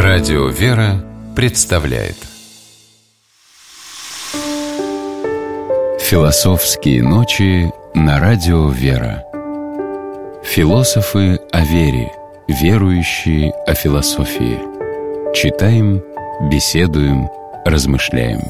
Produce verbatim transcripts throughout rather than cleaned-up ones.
Радио «Вера» представляет Философские ночи на Радио «Вера». Философы о вере, верующие о философии. Читаем, беседуем, размышляем.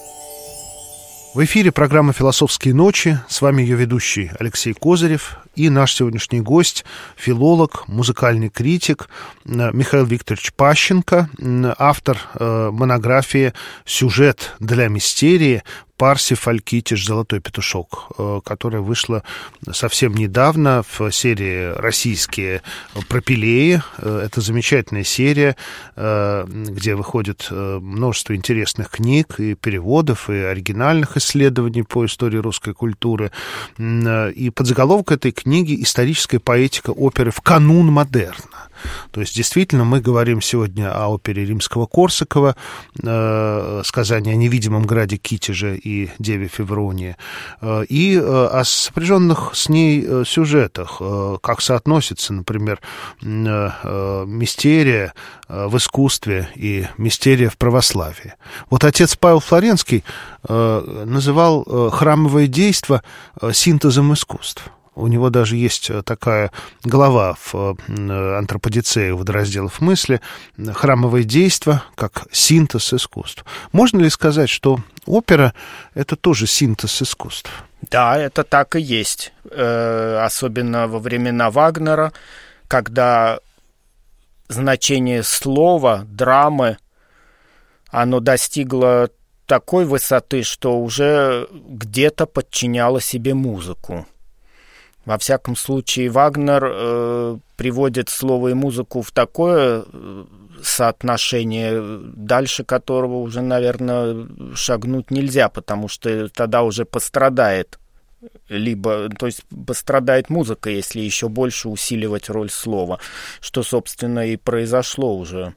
В эфире программа «Философские ночи». С вами ее ведущий Алексей Козырев и наш сегодняшний гость, филолог, музыкальный критик Михаил Викторович Пащенко, автор монографии «Сюжет для мистерии. Парсифаль Китиш «Золотой петушок», которая вышла совсем недавно в серии «Российские пропилеи». Это замечательная серия, где выходит множество интересных книг и переводов, и оригинальных исследований по истории русской культуры. И подзаголовок этой книги «Историческая поэтика оперы в канун модерна». То есть, действительно, мы говорим сегодня о опере Римского-Корсакова, э, сказание о невидимом граде Китеже и Деве Февронии, э, и э, о сопряженных с ней э, сюжетах, э, как соотносится, например, э, э, мистерия э, в искусстве и мистерия в православии. Вот отец Павел Флоренский э, называл э, храмовое действо э, синтезом искусств. У него даже есть такая глава в антроподицее водоразделов мысли «Храмовое действо как синтез искусств». Можно ли сказать, что опера — это тоже синтез искусств? Да, это так и есть. Э, особенно во времена Вагнера, когда значение слова, драмы, оно достигло такой высоты, что уже где-то подчиняло себе музыку. Во всяком случае, Вагнер э, приводит слово и музыку в такое соотношение, дальше которого уже, наверное, шагнуть нельзя, потому что тогда уже пострадает, либо, то есть пострадает музыка, если еще больше усиливать роль слова, что, собственно, и произошло уже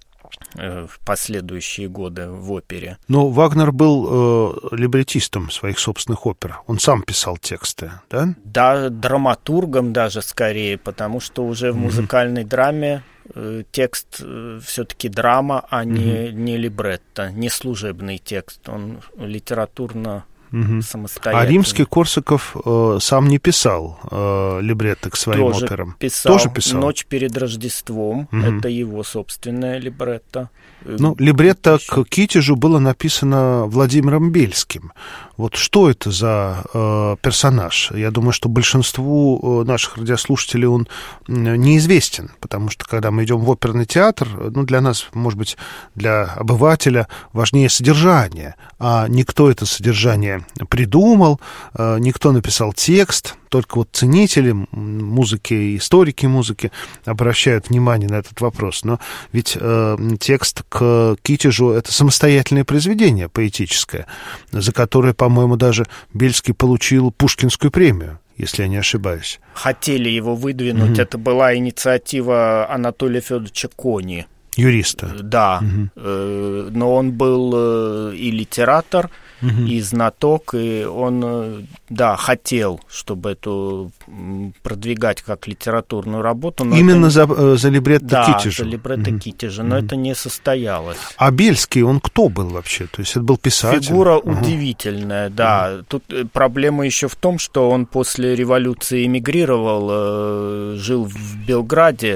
в последующие годы в опере. Но Вагнер был э, либреттистом своих собственных опер. Он сам писал тексты, да? Да, драматургом даже скорее, потому что уже в музыкальной mm-hmm. драме э, текст э, все-таки драма, а не, mm-hmm. не либретто, не служебный текст. Он литературно угу. самостоятельный. А Римский-Корсаков э, сам не писал э, либретто к своим Тоже операм? Писал. Тоже писал. «Ночь перед Рождеством» угу. — это его собственное либретто. Ну, либретто к Китежу было написано Владимиром Бельским. Вот что это за э, персонаж? Я думаю, что большинству э, наших радиослушателей он э, неизвестен, потому что, когда мы идем в оперный театр, ну, для нас, может быть, для обывателя важнее содержание, а никто это содержание придумал, э, никто написал текст, только вот ценители музыки и историки музыки обращают внимание на этот вопрос. Но ведь э, текст к Китежу — это самостоятельное произведение поэтическое, за которое, по-моему, даже Бельский получил Пушкинскую премию, если я не ошибаюсь. Хотели его выдвинуть. Mm-hmm. Это была инициатива Анатолия Федоровича Кони. Юриста. Да. Mm-hmm. Но он был и литератор, uh-huh. и знаток, и он, да, хотел, чтобы эту продвигать как литературную работу. Но именно это... за, за либретто да, Китежа? Да, за либретто uh-huh. Китежа, но uh-huh. это не состоялось. А Бельский, он кто был вообще? То есть это был писатель? Фигура uh-huh. удивительная, да. Uh-huh. Тут проблема еще в том, что он после революции эмигрировал, жил в Белграде,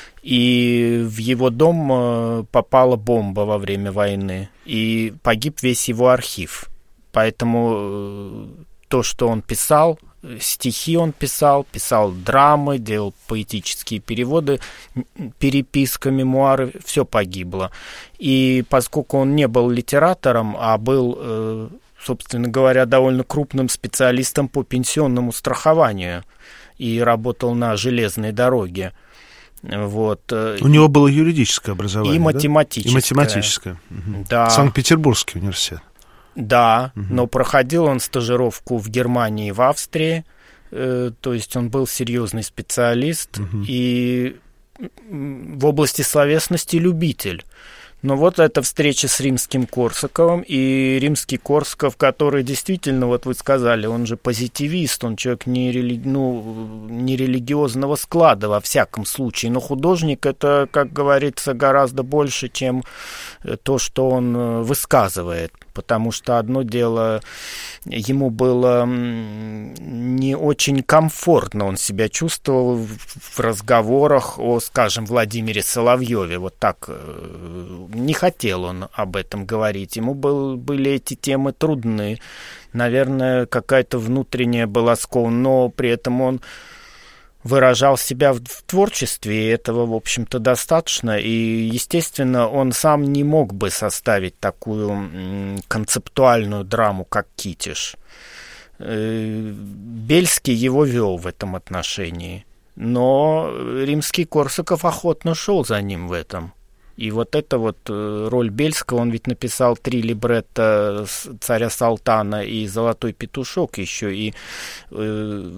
и в его дом попала бомба во время войны, и погиб весь его архив. Поэтому то, что он писал, стихи он писал, писал драмы, делал поэтические переводы, переписка, мемуары, все погибло. И поскольку он не был литератором, а был, собственно говоря, довольно крупным специалистом по пенсионному страхованию и работал на железной дороге, вот. У него было юридическое образование, и математическое. Да? И математическое. Угу. Да. Санкт-Петербургский университет. Да, угу. Но проходил он стажировку в Германии и в Австрии, э, то есть он был серьезный специалист угу. и в области словесности любитель. Но вот эта встреча с Римским-Корсаковым, и Римский-Корсаков, который действительно, вот вы сказали, он же позитивист, он человек не, рели... ну, не религиозного склада во всяком случае, но художник — это, как говорится, гораздо больше, чем то, что он высказывает, потому что одно дело, ему было не очень комфортно, он себя чувствовал в разговорах о, скажем, Владимире Соловьеве, вот так. Не хотел он об этом говорить. Ему был, были эти темы трудны. Наверное, какая-то внутренняя была скована, но при этом он выражал себя в, в творчестве, и этого, в общем-то, достаточно. И, естественно, он сам не мог бы составить такую м, концептуальную драму, как «Китиш». Э, Бельский его вел в этом отношении. Но Римский-Корсаков охотно шел за ним в этом. И вот эта вот роль Бельского, он ведь написал три либретто «Царя Салтана» и «Золотой петушок» еще, и э,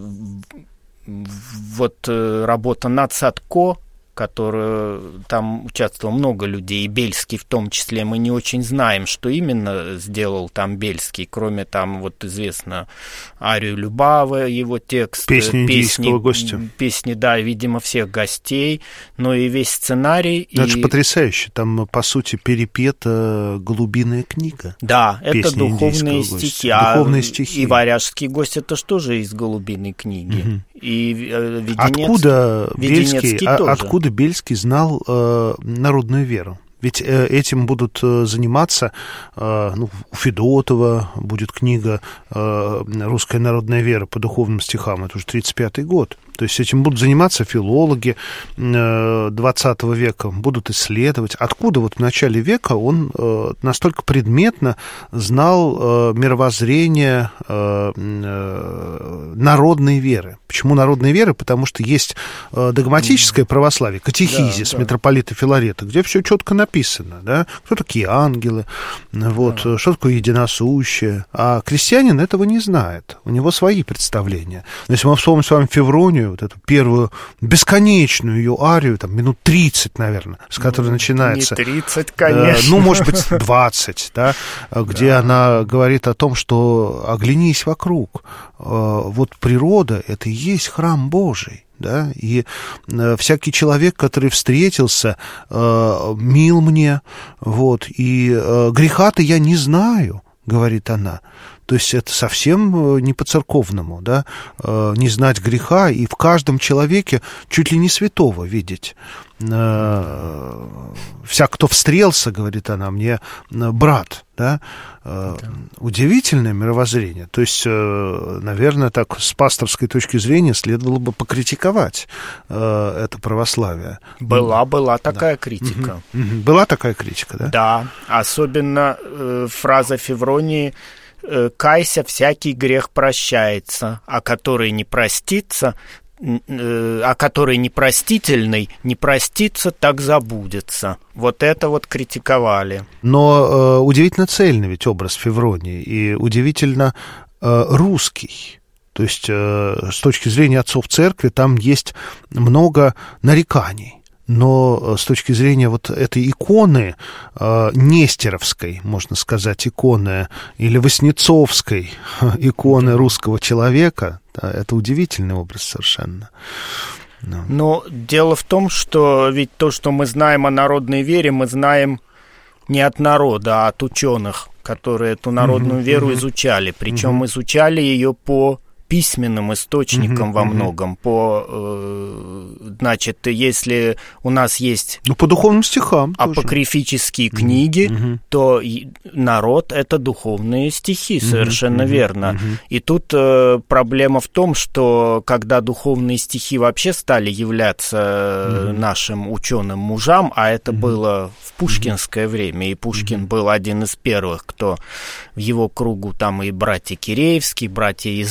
вот э, работа над Садко, которую там участвовало много людей, и Бельский в том числе. Мы не очень знаем, что именно сделал там Бельский, кроме там, вот известно, арию Любава, его текст, песни индийского гостя. Песни, да, видимо, всех гостей, но и весь сценарий. Это и... же потрясающе, там, по сути, перепета «Голубиная книга». Да, песни это духовные стихи. А духовные стихи. И «Варяжский гость» — это что же из «Голубиной книги». Угу. И э, Веденецкий, откуда Бельский, а, тоже. откуда Бельский знал э, народную веру? Ведь э, этим будут э, заниматься, э, ну, у Федотова будет книга э, «Русская народная вера» по духовным стихам, это уже тридцать пятый год. То есть этим будут заниматься филологи двадцатого века, будут исследовать, откуда вот в начале века он настолько предметно знал мировоззрение народной веры. Почему народной веры? Потому что есть догматическое православие, катехизис, да, да. митрополита Филарета, где все четко написано, да? Кто такие ангелы, вот, да. что такое единосущее. А крестьянин этого не знает, у него свои представления. Но если мы вспомним с вами Февронию, вот эту первую бесконечную ее арию, там, минут тридцать, наверное, с которой ну, начинается... Не тридцать, конечно. Э, ну, может быть, двадцать, да, где да. она говорит о том, что оглянись вокруг. Э, вот природа — это и есть храм Божий. Да, и э, всякий человек, который встретился, э, мил мне, вот, и э, греха-то я не знаю, говорит она. То есть это совсем не по-церковному, да, э, не знать греха и в каждом человеке чуть ли не святого видеть. Э, вся, кто встрелся, говорит она мне, брат, да, э, да. Удивительное мировоззрение. То есть, э, наверное, так с пасторской точки зрения следовало бы покритиковать э, это православие. Была, была такая да. критика. Угу. Угу. Была такая критика, да? Да, особенно э, фраза Февронии: «Кайся, всякий грех прощается, а который не простится, а который непростительный, не простится, так забудется». Вот это вот критиковали. Но э, удивительно цельный ведь образ Февронии, и удивительно э, русский. То есть э, с точки зрения отцов церкви там есть много нареканий. Но с точки зрения вот этой иконы, э, нестеровской, можно сказать, иконы, или воснецовской иконы русского человека, да, это удивительный образ совершенно. Да. Но дело в том, что ведь то, что мы знаем о народной вере, мы знаем не от народа, а от ученых, которые эту народную mm-hmm, веру mm-hmm. изучали. Причем mm-hmm. изучали ее по письменным источникам mm-hmm, во многом, mm-hmm. по, э, значит, если у нас есть ну, по духовным стихам апокрифические тоже. Книги, mm-hmm. то народ — это духовные стихи, совершенно mm-hmm, верно. Mm-hmm. И тут э, проблема в том, что когда духовные стихи вообще стали являться mm-hmm. нашим ученым мужам, а это mm-hmm. было в пушкинское mm-hmm. время, и Пушкин mm-hmm. был один из первых, кто в его кругу, там и братья Киреевские, братья Языковы,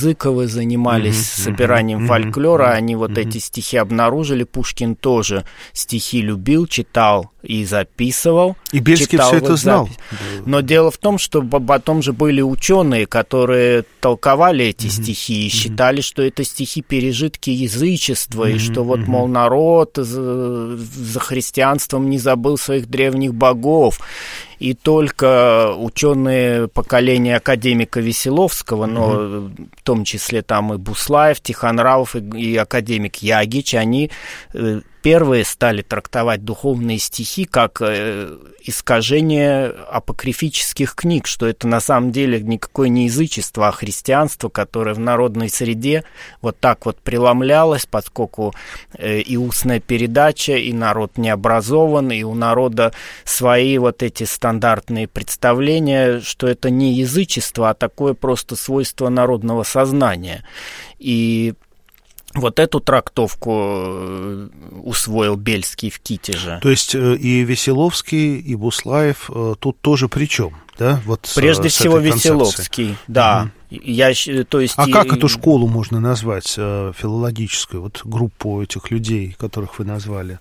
занимались mm-hmm. собиранием mm-hmm. фольклора, mm-hmm. они вот mm-hmm. эти стихи обнаружили. Пушкин тоже стихи любил, читал и записывал. И Бельский все это знал. Но дело в том, что потом же были ученые, которые толковали эти mm-hmm. стихи и mm-hmm. считали, что это стихи пережитки язычества, mm-hmm. и что вот, мол, народ за, за христианством не забыл своих древних богов. И только ученые поколения академика Веселовского, но mm-hmm. в том числе там и Буслаев, Тихонравов и, и академик Ягич, они первые стали трактовать духовные стихи как искажение апокрифических книг, что это на самом деле никакое не язычество, а христианство, которое в народной среде вот так вот преломлялось, поскольку и устная передача, и народ не образован, и у народа свои вот эти стандартные представления, что это не язычество, а такое просто свойство народного сознания. И вот эту трактовку усвоил Бельский в Китеже. То есть и Веселовский, и Буслаев тут тоже при чем, да? Вот Прежде с, всего с Веселовский, да. Mm-hmm. Я, то есть а и... как эту школу можно назвать, филологическую, вот группу этих людей, которых вы назвали?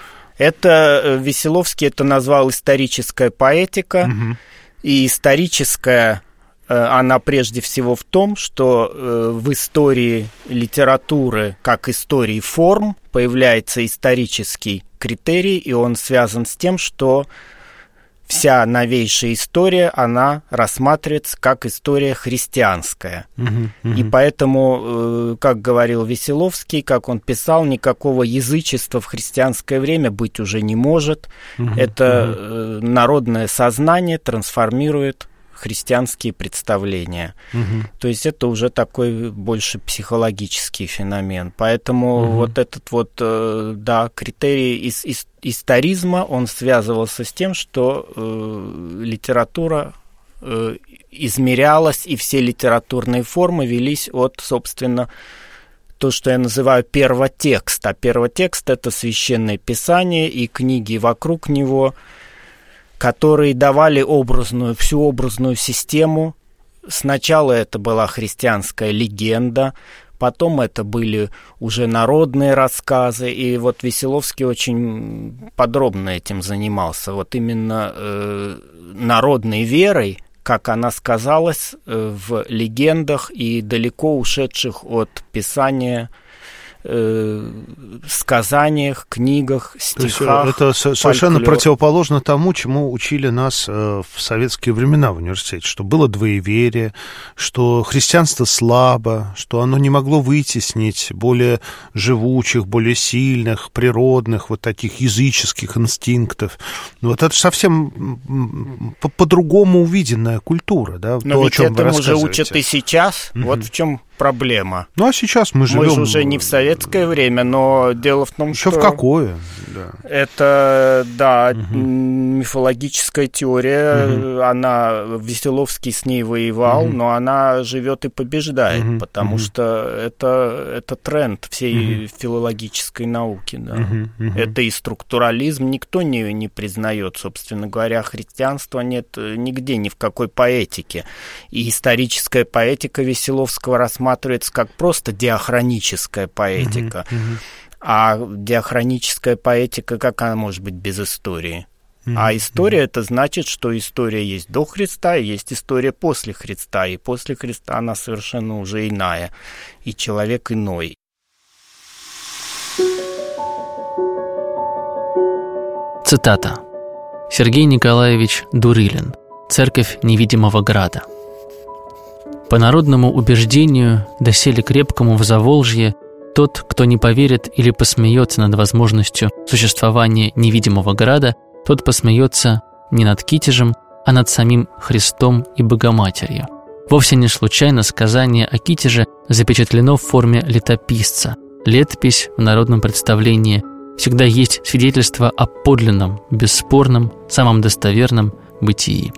Это Веселовский это назвал историческая поэтика, mm-hmm. и историческая... она прежде всего в том, что в истории литературы, как истории форм, появляется исторический критерий, и он связан с тем, что вся новейшая история, она рассматривается как история христианская. Uh-huh, uh-huh. И поэтому, как говорил Веселовский, как он писал, никакого язычества в христианское время быть уже не может. Uh-huh, Это uh-huh. народное сознание трансформирует христианские представления. Угу. То есть это уже такой больше психологический феномен. Поэтому угу. вот этот вот, да, критерий ис- ис- историзма, он связывался с тем, что э, литература э, измерялась, и все литературные формы велись от, собственно, то, что я называю первотекст. А первотекст — это священное писание и книги вокруг него, которые давали образную, всю образную систему. Сначала это была христианская легенда, потом это были уже народные рассказы, и вот Веселовский очень подробно этим занимался. Вот именно э, народной верой, как она сказалась э, в легендах и далеко ушедших от писания Э, сказаниях, книгах, стихах. Это совершенно фольклор. Противоположно тому, чему учили нас в советские времена в университете, что было двоеверие, что христианство слабо, что оно не могло вытеснить более живучих, более сильных, природных, вот таких языческих инстинктов. Вот это совсем по-другому увиденная культура, да? Но то, ведь о чем этому уже учат и сейчас. Mm-hmm. Вот в чем проблема. Ну, а сейчас мы живем... Мы же уже не в советское время, но дело в том, еще что... в какое? Да. Это, да, угу. мифологическая теория, угу. она, Веселовский с ней воевал, угу. но она живет и побеждает, угу. потому угу. что это, это тренд всей угу. филологической науки, да. Угу. Угу. Это и структурализм, никто не, не признает, собственно говоря, христианства нет нигде, ни в какой поэтике. И историческая поэтика Веселовского рассматривается рассматривается как просто диахроническая поэтика. Uh-huh, uh-huh. А диахроническая поэтика, как она может быть без истории? Uh-huh, а история uh-huh. это значит, что история есть до Христа, и есть история после Христа. И после Христа она совершенно уже иная. И человек иной. Цитата. Сергей Николаевич Дурылин. «Церковь невидимого града». По народному убеждению, доселе крепкому в Заволжье, тот, кто не поверит или посмеется над возможностью существования невидимого града, тот посмеется не над Китежем, а над самим Христом и Богоматерью. Вовсе не случайно сказание о Китеже запечатлено в форме летописца. Летопись в народном представлении всегда есть свидетельство о подлинном, бесспорном, самом достоверном бытии.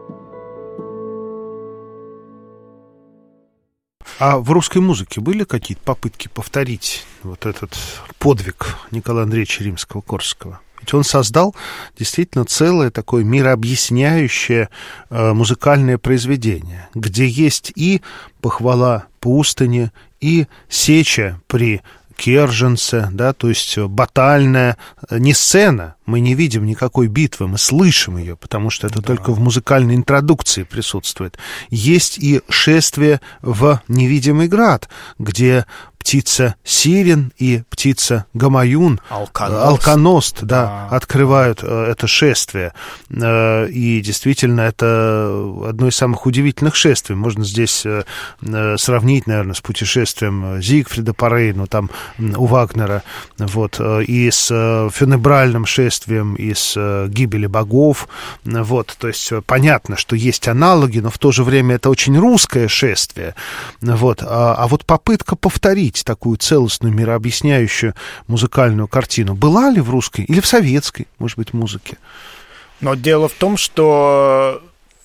А в русской музыке были какие-то попытки повторить вот этот подвиг Николая Андреевича Римского-Корсакова? он создал действительно целое такое мирообъясняющее э, музыкальное произведение, где есть и похвала Пустыни, и сеча при Керженце, да, то есть батальная, не сцена, мы не видим никакой битвы, мы слышим ее, потому что это да. только в музыкальной интродукции присутствует. Есть и шествие в невидимый град, где птица Сирен и птица Гамаюн, Алконост, Алконост да, а. открывают э, это шествие. Э, и действительно, это одно из самых удивительных шествий. Можно здесь э, э, сравнить, наверное, с путешествием Зигфрида по Рейну, там, у Вагнера, вот, э, и с э, фюнебральным шествием, и с э, гибели богов. Вот, то есть понятно, что есть аналоги, но в то же время это очень русское шествие. Вот, а, а вот попытка повторить такую целостную мирообъясняющую музыкальную картину была ли в русской или в советской, может быть, музыке? Но дело в том, что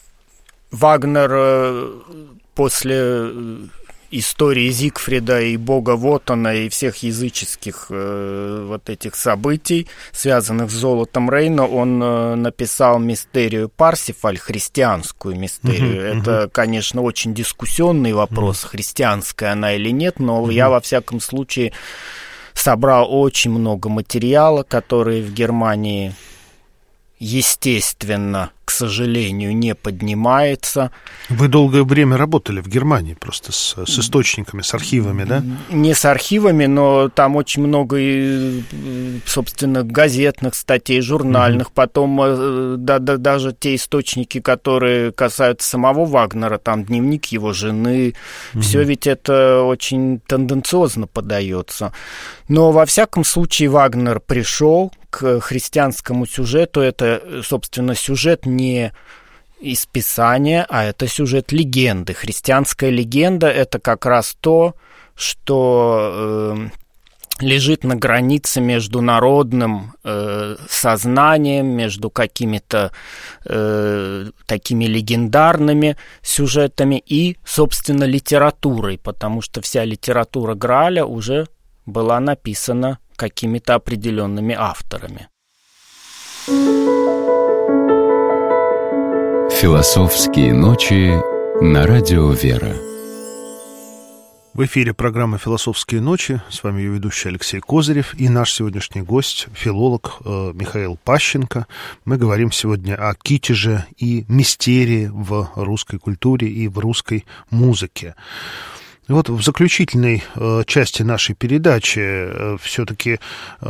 Вагнер после истории Зигфрида и бога Вотана и всех языческих э, вот этих событий, связанных с золотом Рейна, он э, написал мистерию Парсифаль, христианскую мистерию. Uh-huh, Это, uh-huh. конечно, очень дискуссионный вопрос, uh-huh. христианская она или нет, но uh-huh. я, во всяком случае, собрал очень много материала, который в Германии, естественно, к сожалению, не поднимается. Вы долгое время работали в Германии просто с, с источниками, с архивами, да? Не с архивами, но там очень много, собственно, газетных статей, журнальных. Mm-hmm. Потом да, да, даже те источники, которые касаются самого Вагнера, там дневник его жены, mm-hmm. все ведь это очень тенденциозно подается. Но, во всяком случае, Вагнер пришел к христианскому сюжету. Это, собственно, сюжет не из Писания, а это сюжет легенды. Христианская легенда — это как раз то, что э, лежит на границе между народным э, сознанием, между какими-то э, такими легендарными сюжетами и, собственно, литературой, потому что вся литература Грааля уже была написана какими-то определенными авторами. Философские ночи на радио «Вера». В эфире программа «Философские ночи». С вами ее ведущий Алексей Козырев и наш сегодняшний гость, филолог э, Михаил Пащенко. Мы говорим сегодня о китеже и мистерии в русской культуре и в русской музыке. И вот в заключительной э, части нашей передачи э, все-таки э,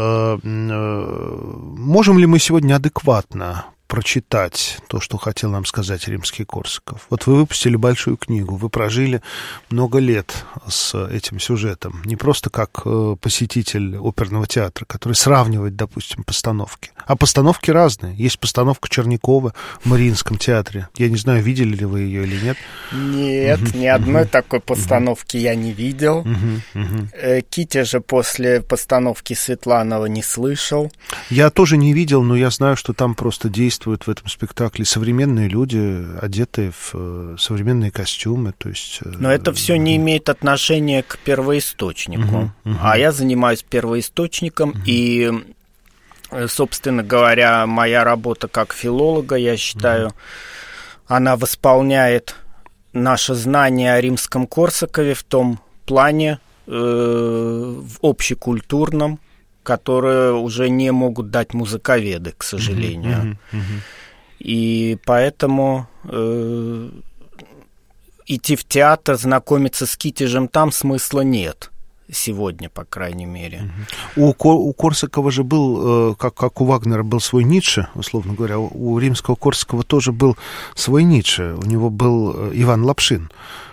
э, можем ли мы сегодня адекватно прочитать то, что хотел нам сказать Римский-Корсаков? Вот вы выпустили большую книгу, вы прожили много лет с этим сюжетом, не просто как э, посетитель оперного театра, который сравнивает, допустим, постановки. А постановки разные. Есть постановка Чернякова в Мариинском театре. Я не знаю, видели ли вы ее или нет. Нет, uh-huh, ни одной uh-huh, такой постановки uh-huh. я не видел. Uh-huh, uh-huh. Китежа после постановки Светланова не слышал. Я тоже не видел, но я знаю, что там просто действует в этом спектакле современные люди, одетые в современные костюмы, то есть... Но это все не имеет отношения к первоисточнику. Uh-huh, uh-huh. А я занимаюсь первоисточником, uh-huh. и, собственно говоря, моя работа как филолога, я считаю, uh-huh. она восполняет наше знание о римском Корсакове в том плане, э, в общекультурном, которые уже не могут дать музыковеды, к сожалению. Uh-huh, uh-huh, uh-huh. И поэтому э, идти в театр, знакомиться с китежем там смысла нет. Сегодня, по крайней мере. Uh-huh. У, у Корсакова же был, как, как у Вагнера был свой Ницше, условно говоря, у римского Корсакова тоже был свой Ницше. У него был Иван Лапшин,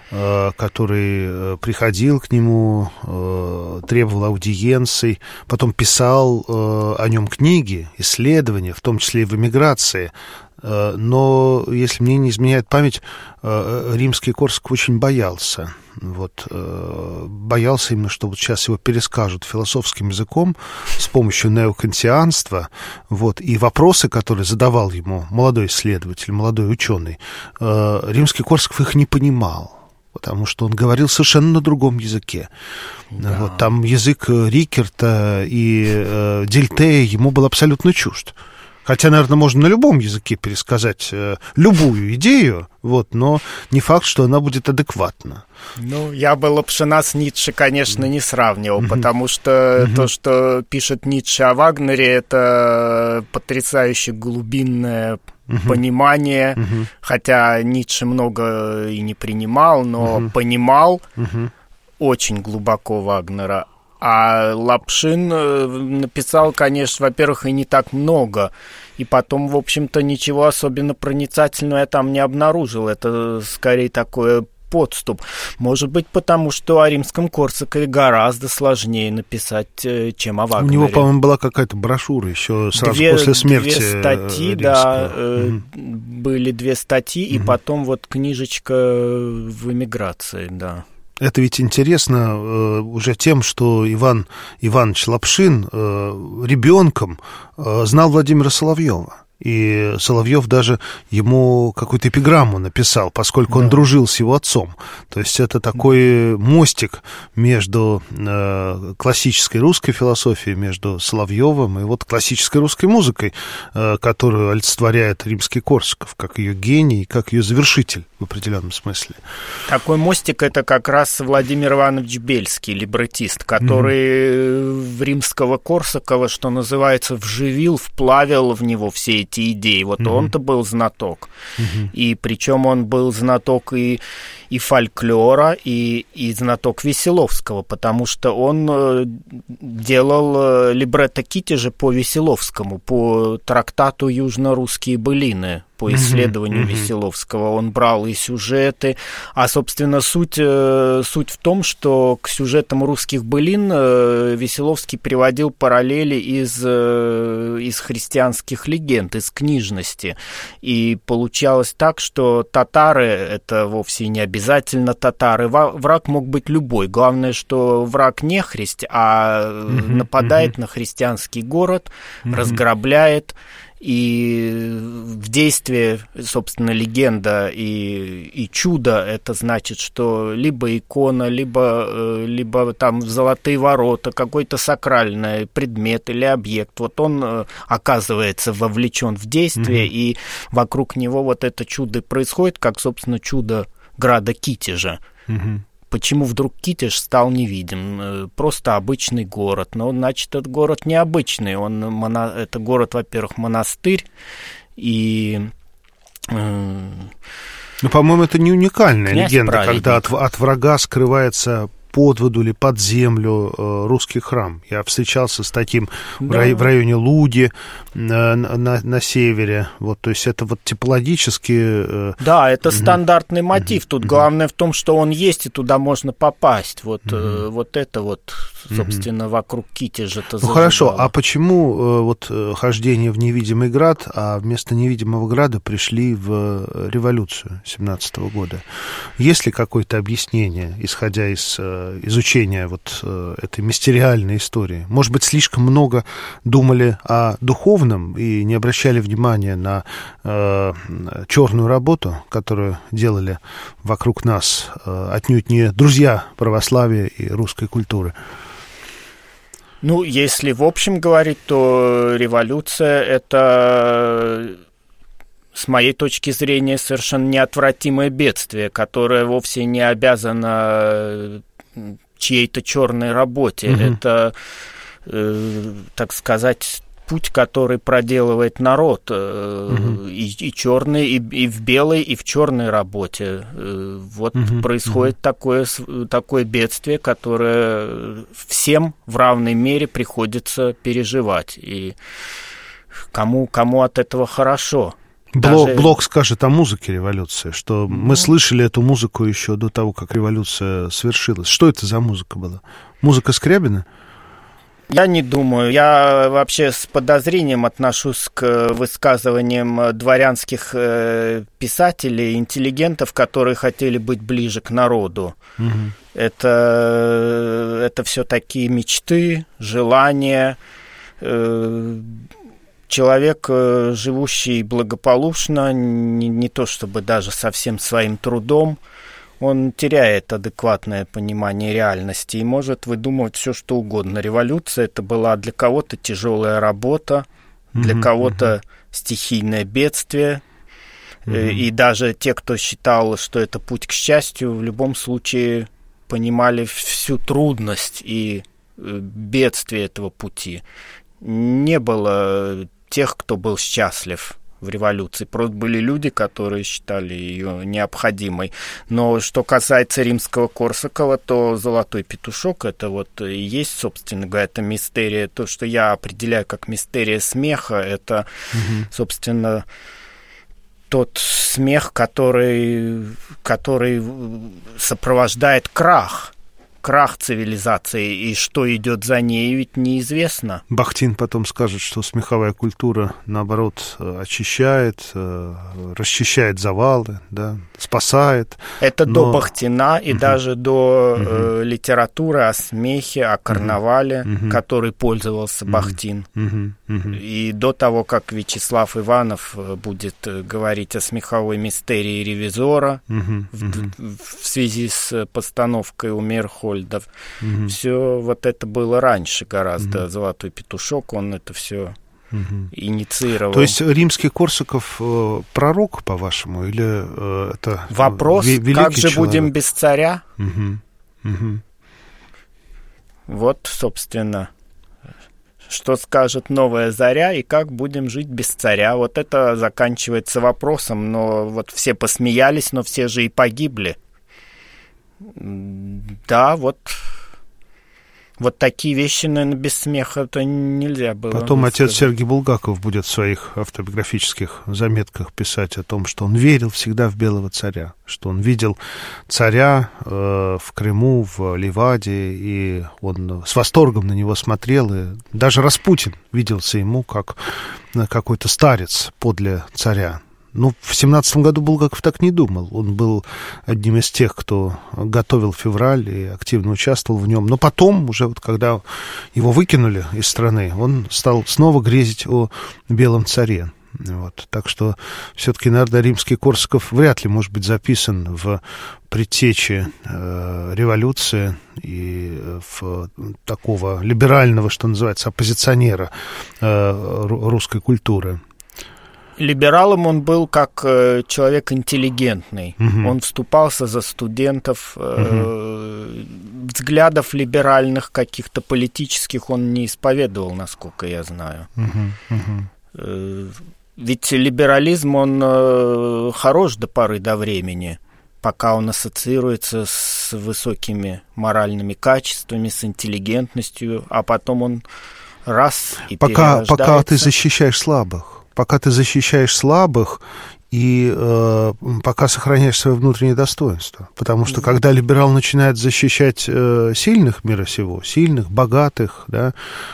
который приходил к нему, требовал аудиенций, потом писал о нем книги, исследования, в том числе и в эмиграции. Но, если мне не изменяет память, римский Корсаков очень боялся. Вот, боялся именно, что вот сейчас его перескажут философским языком с помощью неокантианства. Вот, и вопросы, которые задавал ему молодой исследователь, молодой ученый, римский Корсаков их не понимал. потому что он говорил совершенно на другом языке. Да. Вот, там язык Рикерта и э, Дельтея ему был абсолютно чужд. Хотя, наверное, можно на любом языке пересказать э, любую идею, вот, но не факт, что она будет адекватна. Ну, я бы Лапшина с Ницше, конечно, не сравнивал, mm-hmm. потому что mm-hmm. то, что пишет Ницше о Вагнере, это потрясающе глубинное mm-hmm. понимание, mm-hmm. хотя Ницше много и не принимал, но mm-hmm. понимал mm-hmm. очень глубоко Вагнера. А Лапшин написал, конечно, во-первых, и не так много, и потом, в общем-то, ничего особенно проницательного я там не обнаружил. Это скорее такое подступ. Может быть, потому что о римском Корсакове гораздо сложнее написать, чем о Вагнере. У него, по-моему, была какая-то брошюра еще сразу две, после смерти Две статьи, римского. да, mm-hmm. были две статьи, mm-hmm. и потом вот книжечка в эмиграции, да. Это ведь интересно э, уже тем, что Иван Иванович Лапшин э, ребенком э, знал Владимира Соловьева. И Соловьев даже ему какую-то эпиграмму написал, поскольку да. он дружил с его отцом. То есть это такой мостик между э, классической русской философией, между Соловьевым и вот классической русской музыкой, э, которую олицетворяет римский Корсаков, как ее гений, как ее завершитель в определенном смысле. Такой мостик — это как раз Владимир Иванович Бельский, либретист, который mm-hmm. в римского Корсакова, что называется, вживил, вплавил в него все эти эти идеи. Вот mm-hmm. он-то был знаток. Mm-hmm. И причем он был знаток и, и фольклора, и, и знаток Веселовского, потому что он делал либретто Китежа по Веселовскому, по трактату «Южно-русские былины», по исследованию mm-hmm. Веселовского. Он брал и сюжеты, а, собственно, суть, суть в том, что к сюжетам русских былин Веселовский приводил параллели из, из христианских легенд, из книжности. И получалось так, что татары — это вовсе не обязательно татары. Враг мог быть любой. Главное, что враг не христ, а mm-hmm. нападает mm-hmm. на христианский город, mm-hmm. разграбляет. И в действии, собственно, легенда и, и чудо — это значит, что либо икона, либо, либо там золотые ворота, какой-то сакральный предмет или объект, вот он оказывается вовлечен в действие, mm-hmm. и вокруг него вот это чудо происходит, как, собственно, чудо града Китежа. Mm-hmm. Почему вдруг Китеж стал невидим? Просто обычный город. Но, значит, этот город необычный. Он, моно... Это город, во-первых, монастырь. И... Ну, по-моему, это не уникальная легенда, когда от, от врага скрывается под воду или под землю э, русский храм. Я встречался с таким да. в, рай, в районе Луги э, на, на севере. Вот, то есть это вот типологически... Э, да, это mm-hmm. стандартный мотив. Mm-hmm. Тут mm-hmm. главное в том, что он есть, и туда можно попасть. Вот, mm-hmm. э, вот это вот, собственно, mm-hmm. вокруг Китежа-то Ну, хорошо, а почему э, вот хождение в невидимый град, а вместо невидимого града пришли в революцию семнадцатого года? Есть ли какое-то объяснение, исходя из... изучения вот э, этой мистериальной истории? Может быть, слишком много думали о духовном и не обращали внимания на э, черную работу, которую делали вокруг нас э, отнюдь не друзья православия и русской культуры? Ну, если в общем говорить, то революция — это... с моей точки зрения, совершенно неотвратимое бедствие, которое вовсе не обязано чьей-то черной работе. Mm-hmm. Это, э, так сказать, путь, который проделывает народ, э, mm-hmm. и, и черный, и, и в белой, и в черной работе. Э, вот mm-hmm. происходит mm-hmm. такое, такое бедствие, которое всем в равной мере приходится переживать. И кому, кому от этого хорошо. Блок, Даже... Блок скажет о музыке революции, что mm-hmm. мы слышали эту музыку еще до того, как революция свершилась. Что это за музыка была? Музыка Скрябина? Я не думаю. Я вообще с подозрением отношусь к высказываниям дворянских писателей, интеллигентов, которые хотели быть ближе к народу. Mm-hmm. Это, это все такие мечты, желания. Человек, живущий благополучно, не, не то чтобы даже совсем своим трудом, он теряет адекватное понимание реальности и может выдумывать все, что угодно. Революция — это была для кого-то тяжелая работа, для mm-hmm. кого-то стихийное бедствие. Mm-hmm. И даже те, кто считал, что это путь к счастью, в любом случае понимали всю трудность и бедствие этого пути. Не было тех, кто был счастлив в революции. Просто были люди, которые считали ее необходимой. Но что касается Римского-Корсакова, то «Золотой петушок» — это вот и есть, собственно говоря, это мистерия. То, что я определяю как мистерия смеха, это, угу. собственно, тот смех, который, который сопровождает крах. Крах цивилизации, и что идет за ней, ведь неизвестно. Бахтин потом скажет, что смеховая культура, наоборот, очищает, расчищает завалы, да, спасает. Это но... до Бахтина и угу. даже до угу. э, литературы о смехе, о карнавале, угу. которой пользовался угу. Бахтин. Угу. Угу. И до того, как Вячеслав Иванов будет говорить о смеховой мистерии ревизора угу. в, угу. в связи с постановкой у Мейерхольда. Угу. Все вот это было раньше гораздо. Угу. «Золотой петушок», он это все угу. инициировал. То есть римский Корсаков э, пророк, по-вашему, или э, это вопрос, великий как же человек? Будем без царя? Угу. Угу. Вот, собственно, что скажет новая заря и как будем жить без царя. Вот это заканчивается вопросом, но вот все посмеялись, но все же и погибли. Да, вот, вот такие вещи, наверное, без смеха-то нельзя было. Потом высказать. Отец Сергий Булгаков будет в своих автобиографических заметках писать о том, что он верил всегда в белого царя, что он видел царя э, в Крыму, в Ливаде, и он с восторгом на него смотрел, и даже Распутин виделся ему как какой-то старец подле царя. Ну, в семнадцатом году Булгаков так не думал. Он был одним из тех, кто готовил февраль и активно участвовал в нем. Но потом, уже вот когда его выкинули из страны, он стал снова грезить о белом царе. Вот. Так что все-таки, наверное, римский Корсаков вряд ли может быть записан в предтече э, революции и в такого либерального, что называется, оппозиционера э, русской культуры. Либералом он был как э, человек интеллигентный. Угу. Он вступался за студентов. Э, угу. Взглядов либеральных, каких-то политических он не исповедовал, насколько я знаю. Угу. Угу. Э, ведь либерализм, он э, хорош до поры до времени, пока он ассоциируется с высокими моральными качествами, с интеллигентностью, а потом он раз и пока, перерождается. Пока ты защищаешь слабых. Пока ты защищаешь слабых и э, пока сохраняешь свое внутреннее достоинство. Потому что когда либерал начинает защищать э, сильных мира сего, сильных, богатых, да,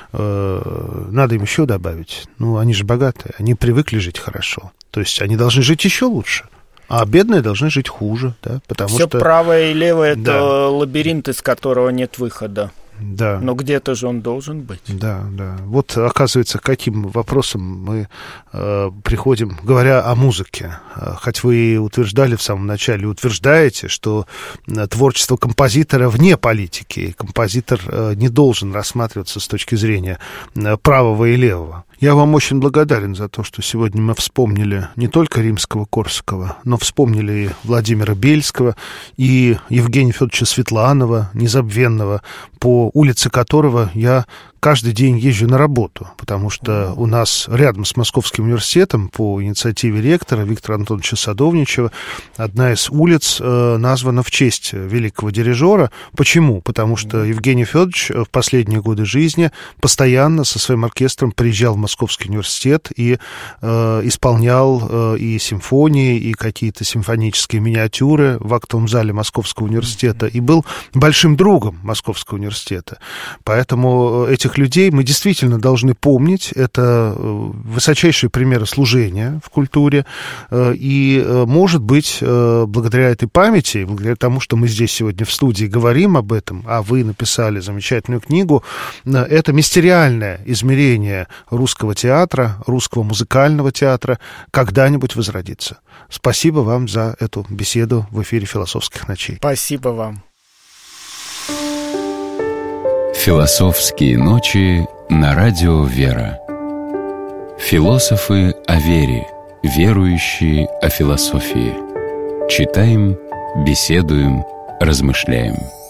э, надо им еще добавить. Ну, они же богатые, они привыкли жить хорошо. То есть они должны жить еще лучше. А бедные должны жить хуже, да, потому Все что... правое и левое — это да. лабиринт, из которого нет выхода. Да. Но где-то же он должен быть. Да, да. Вот, оказывается, к каким вопросам мы э, приходим, говоря о музыке. Хоть вы и утверждали в самом начале, утверждаете, что творчество композитора вне политики. Композитор э, не должен рассматриваться с точки зрения э, правого и левого. Я вам очень благодарен за то, что сегодня мы вспомнили не только римского Корсакова, но вспомнили и Владимира Бельского, и Евгения Федоровича Светланова, незабвенного, по улице которого я каждый день езжу на работу, потому что у нас рядом с Московским университетом по инициативе ректора Виктора Антоновича Садовничева одна из улиц э, названа в честь великого дирижера. Почему? Потому что Евгений Федорович в последние годы жизни постоянно со своим оркестром приезжал в Московский университет и э, исполнял э, и симфонии, и какие-то симфонические миниатюры в актовом зале Московского университета, и был большим другом Московского университета. Поэтому этих этих людей мы действительно должны помнить. Это высочайшие примеры служения в культуре. И, может быть, благодаря этой памяти, благодаря тому, что мы здесь сегодня в студии говорим об этом, а вы написали замечательную книгу, это мистериальное измерение русского театра, русского музыкального театра когда-нибудь возродится. Спасибо вам за эту беседу в эфире «Философских ночей». Спасибо вам. «Философские ночи» на радио «Вера». Философы о вере, верующие о философии. Читаем, беседуем, размышляем.